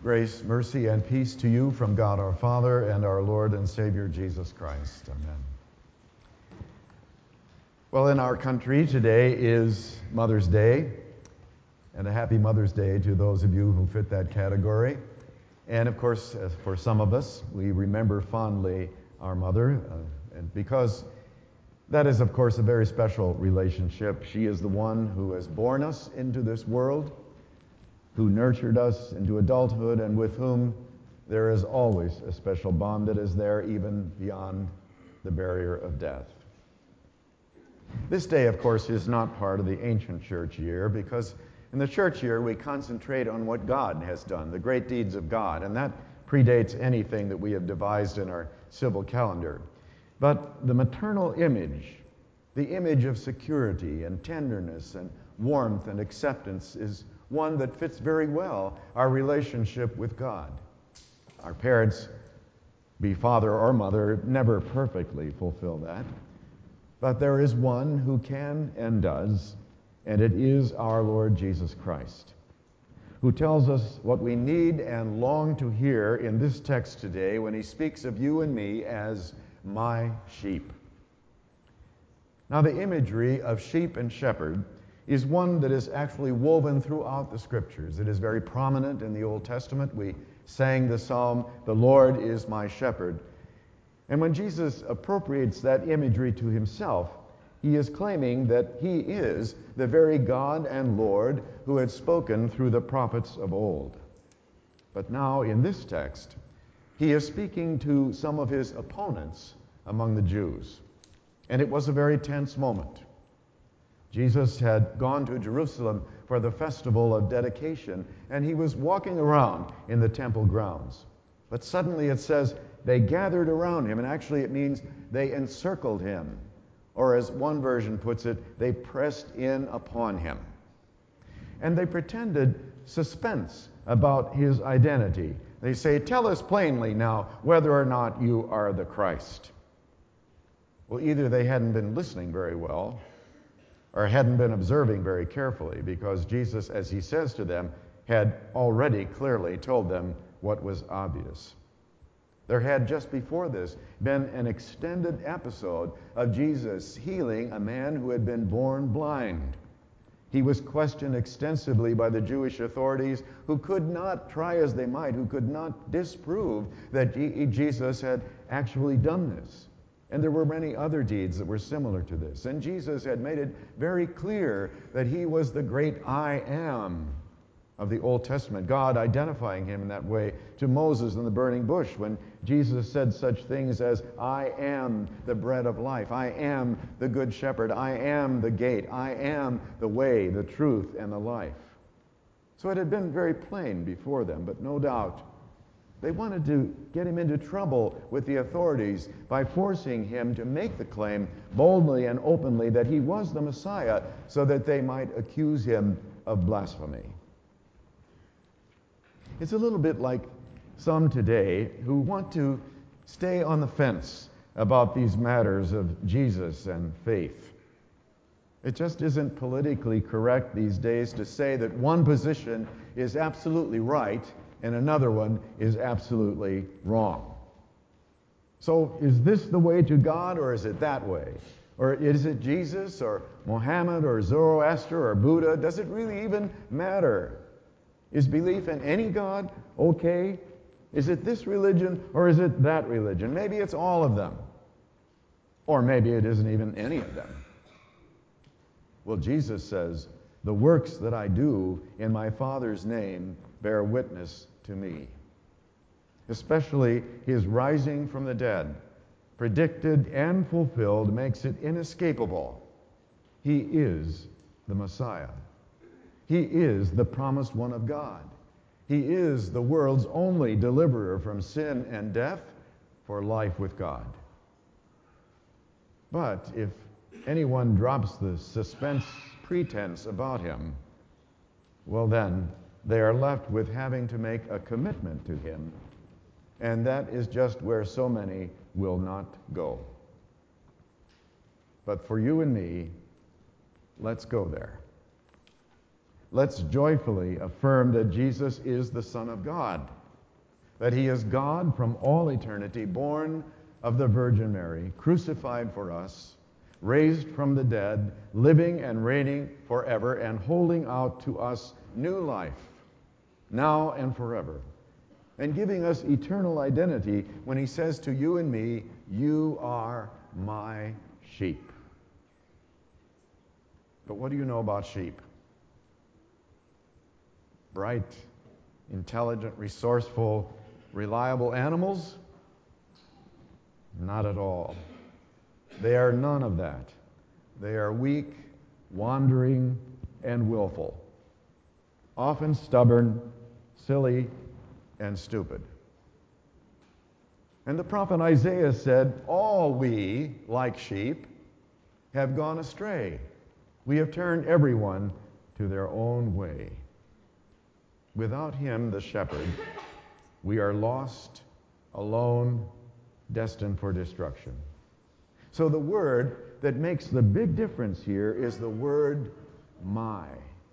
Grace, mercy, and peace to you from God our Father and our Lord and Savior Jesus Christ. Amen. Well, in our country today is Mother's Day, and a happy Mother's Day to those of you who fit that category. And of course, for some of us, we remember fondly our mother, and because that is, of course, a very special relationship. She is the one who has borne us into this world, who nurtured us into adulthood, and with whom there is always a special bond that is there even beyond the barrier of death. This day, of course, is not part of the ancient church year, because in the church year we concentrate on what God has done, the great deeds of God, and that predates anything that we have devised in our civil calendar. But the maternal image, the image of security and tenderness and warmth and acceptance, is one that fits very well our relationship with God. Our parents, be father or mother, never perfectly fulfill that. But there is one who can and does, and it is our Lord Jesus Christ, who tells us what we need and long to hear in this text today when he speaks of you and me as my sheep. Now, the imagery of sheep and shepherd is one that is actually woven throughout the Scriptures. It is very prominent in the Old Testament. We sang the psalm, "The Lord is my shepherd." And when Jesus appropriates that imagery to himself, he is claiming that he is the very God and Lord who had spoken through the prophets of old. But now, in this text, he is speaking to some of his opponents among the Jews. And it was a very tense moment. Jesus had gone to Jerusalem for the festival of dedication, and he was walking around in the temple grounds. But suddenly it says they gathered around him, and actually it means they encircled him. Or as one version puts it, they pressed in upon him. And they pretended suspense about his identity. They say, "Tell us plainly now whether or not you are the Christ." Well, either they hadn't been listening very well, or hadn't been observing very carefully, because Jesus, as he says to them, had already clearly told them what was obvious. There had just before this been an extended episode of Jesus healing a man who had been born blind. He was questioned extensively by the Jewish authorities, who could not, try as they might, who could not disprove that Jesus had actually done this. And there were many other deeds that were similar to this. And Jesus had made it very clear that he was the great I am of the Old Testament, God identifying him in that way to Moses in the burning bush when Jesus said such things as, "I am the bread of life. I am the good shepherd. I am the gate. I am the way, the truth, and the life." So it had been very plain before them, but no doubt they wanted to get him into trouble with the authorities by forcing him to make the claim boldly and openly that he was the Messiah, so that they might accuse him of blasphemy. It's a little bit like some today who want to stay on the fence about these matters of Jesus and faith. It just isn't politically correct these days to say that one position is absolutely right and another one is absolutely wrong. So is this the way to God, or is it that way? Or is it Jesus or Muhammad or Zoroaster or Buddha? Does it really even matter? Is belief in any God okay? Is it this religion or is it that religion? Maybe it's all of them. Or maybe it isn't even any of them. Well, Jesus says, "The works that I do in my Father's name bear witness to me." Especially his rising from the dead, predicted and fulfilled, makes it inescapable. He is the Messiah. He is the promised one of God. He is the world's only deliverer from sin and death for life with God. But if anyone drops the suspense pretense about him, well then, they are left with having to make a commitment to him, and that is just where so many will not go. But for you and me, let's go there. let's joyfully affirm that Jesus is the Son of God, that he is God from all eternity, born of the Virgin Mary, crucified for us, raised from the dead, living and reigning forever, and holding out to us new life, now and forever, and giving us eternal identity when he says to you and me, "You are my sheep." But what do you know about sheep? Bright, intelligent, resourceful, reliable animals? Not at all. They are none of that. They are weak, wandering, and willful, often stubborn, silly, and stupid. And the prophet Isaiah said, "All we, like sheep, have gone astray. We have turned everyone to their own way. Without him, the shepherd, we are lost, alone, destined for destruction." So the word that makes the big difference here is the word "my."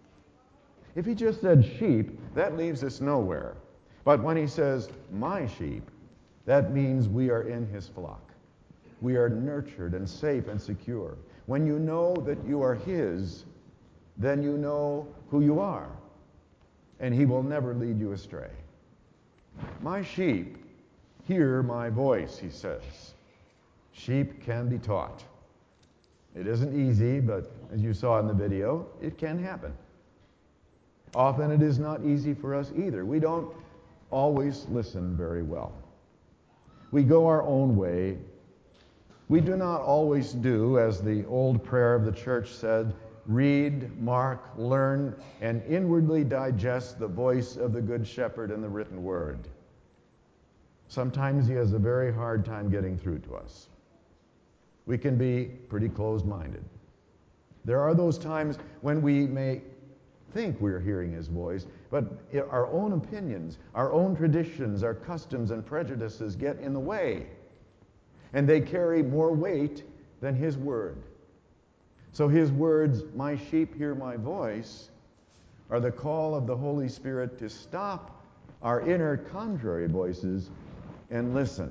If he just said sheep, that leaves us nowhere. But when he says "my sheep," that means we are in his flock. We are nurtured and safe and secure. When you know that you are his, then you know who you are, and he will never lead you astray. "My sheep hear my voice," he says. Sheep can be taught. It isn't easy, but as you saw in the video, it can happen. Often it is not easy for us either. We don't always listen very well. We go our own way. We do not always do, as the old prayer of the church said, read, mark, learn, and inwardly digest the voice of the Good Shepherd in the written word. Sometimes he has a very hard time getting through to us. We can be pretty closed-minded. There are those times when we may think we're hearing his voice, but our own opinions, our own traditions, our customs and prejudices get in the way, and they carry more weight than his word. So his words, "My sheep hear my voice," are the call of the Holy Spirit to stop our inner contrary voices and listen.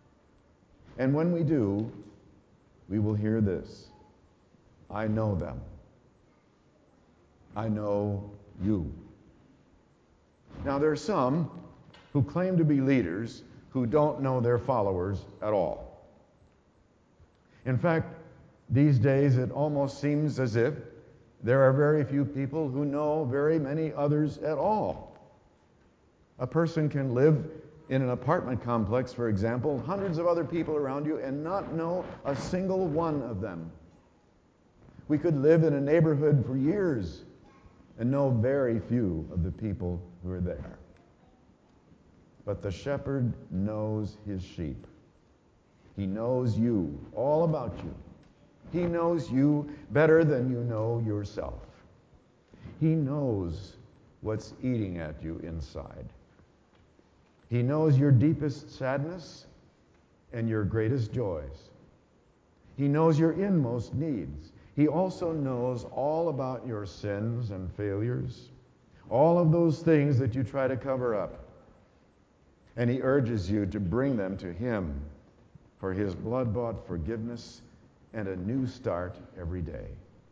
And when we do, we will hear this: "I know them. I know you." Now, there are some who claim to be leaders who don't know their followers at all. In fact, these days it almost seems as if there are very few people who know very many others at all. A person can live in an apartment complex, for example, hundreds of other people around you, and not know a single one of them. We could live in a neighborhood for years and know very few of the people who are there. But the shepherd knows his sheep. He knows you, all about you. He knows you better than you know yourself. He knows what's eating at you inside. He knows your deepest sadness and your greatest joys. He knows your inmost needs. He also knows all about your sins and failures, all of those things that you try to cover up. And he urges you to bring them to him for his blood-bought forgiveness and a new start every day.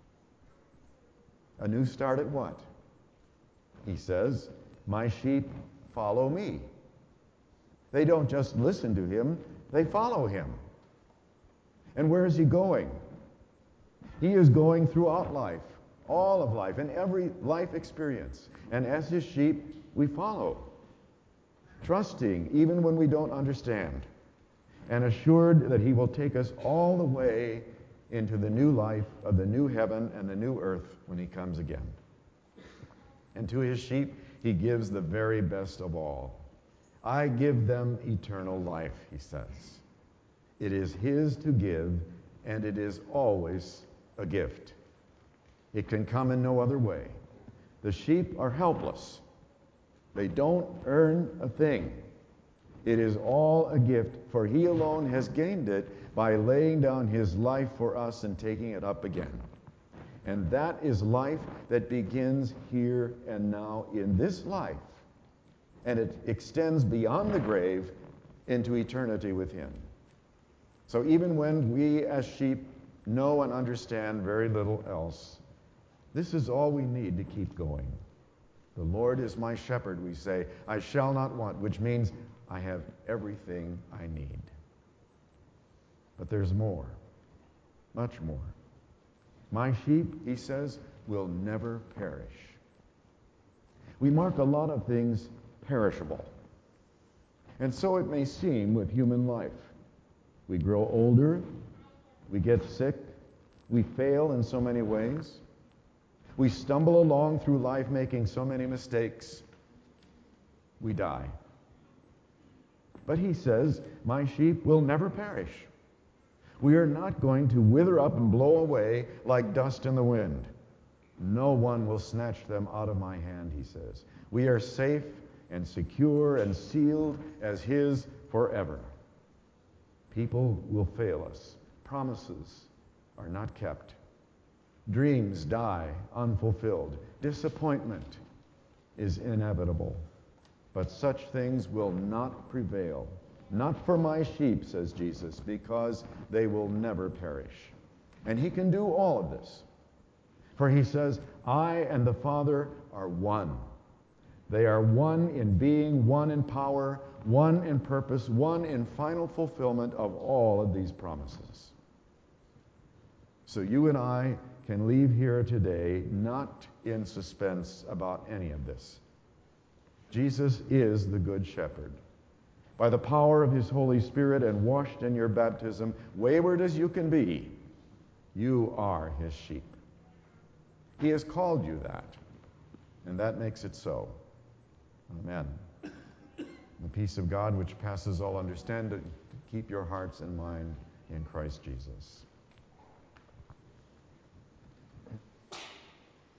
A new start at what? He says, "My sheep follow me." They don't just listen to him, they follow him. And where is he going? He is going throughout life, all of life, in every life experience. And as his sheep, we follow, trusting even when we don't understand, and assured that he will take us all the way into the new life of the new heaven and the new earth when he comes again. And to his sheep, he gives the very best of all. "I give them eternal life," he says. It is his to give, and it is always a gift. It can come in no other way. The sheep are helpless. They don't earn a thing. It is all a gift, for he alone has gained it by laying down his life for us and taking it up again. And that is life that begins here and now in this life. And it extends beyond the grave into eternity with him. So even when we as sheep know and understand very little else, this is all we need to keep going. The Lord is my shepherd, we say. I shall not want, which means I have everything I need. But there's more, much more. My sheep, he says, will never perish. We mark a lot of things perishable. And so it may seem with human life. We grow older, we get sick, we fail in so many ways. We stumble along through life making so many mistakes. We die. But he says, my sheep will never perish. We are not going to wither up and blow away like dust in the wind. No one will snatch them out of my hand, he says. We are safe and secure and sealed as his forever. People will fail us. Promises are not kept. Dreams die unfulfilled. Disappointment is inevitable. But such things will not prevail. Not for my sheep, says Jesus, because they will never perish. And he can do all of this. For he says, I and the Father are one. They are one in being, one in power, one in purpose, one in final fulfillment of all of these promises. So you and I can leave here today not in suspense about any of this. Jesus is the Good Shepherd. By the power of his Holy Spirit and washed in your baptism, wayward as you can be, you are his sheep. He has called you that, and that makes it so. Amen. The peace of God, which passes all understanding, keep your hearts and mind in Christ Jesus.